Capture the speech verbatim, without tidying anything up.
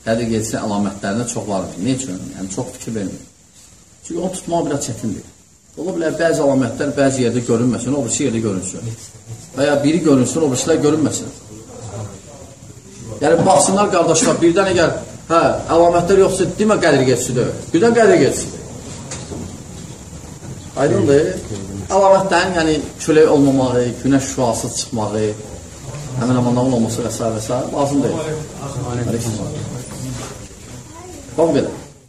Qədir Gecəsinin əlamətlərindən çoxlarıdır. Ne üçün? Yəni, çox fikir vermir. Çünki onu tutmaq biraz çətindir. Ola bilər, bəzi əlamətlər bəzi yerdə görünməsin, o birisi yerdə görünsün. Və ya biri görünsün, o birisilər görünməsin. Yəni, baxsınlar qardaşlar, birdən əgər, hə, əlamətlər yoxsa, demə Qədir Gecəsidir. Birdən Qədir Gecəsidir. Aydındır. Əlamətlərin, yəni, külək olmamağı, günəş şüasız çıxmağı, həmin amanların olması və s. və s. lazım deyil. Bax belə.